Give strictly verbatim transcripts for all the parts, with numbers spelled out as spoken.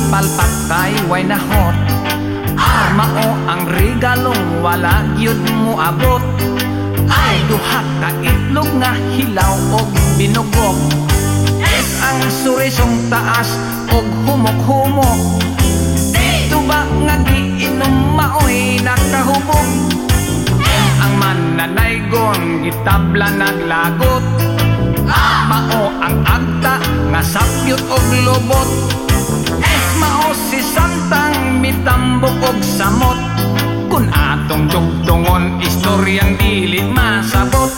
palpat kay way nahot. Mao ang regalong wala gyud mo abot. Ay duha ka itlog nga hilaw og binugok. Es ang surisong taas og humok-humok. Dito ba nga giinom maoy nakahubog. Ang mananaygon gitabla naglagot. Mao ang agta nga sapyot og lobot. Es mao si Santang mitambok og samot. Kun atong dugtungon istoryang dili masabot.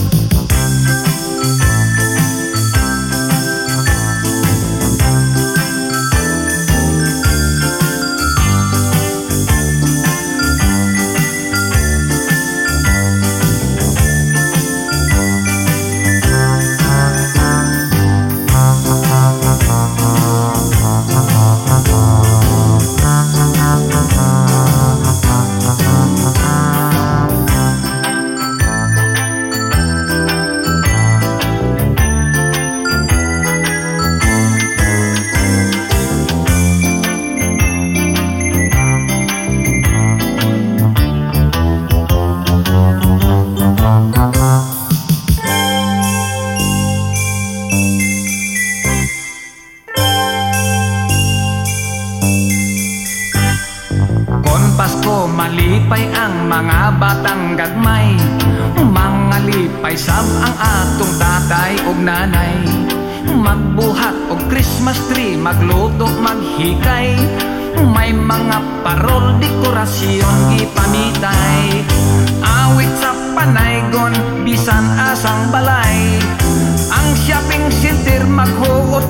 Pasko malipay ang mga batang gagmay. Mga lipay sab ang atong tatay ug nanay. Magbuhat og Christmas tree, magluto, maghikay. May mga parol, dekorasyon gipamitay. Awit sa panaygon, bisan asang balay. Ang shopping center maghuot,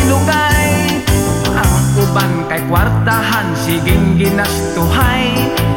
mag-inilugay. Ang uban kay kwartahan, siging ginastuhay.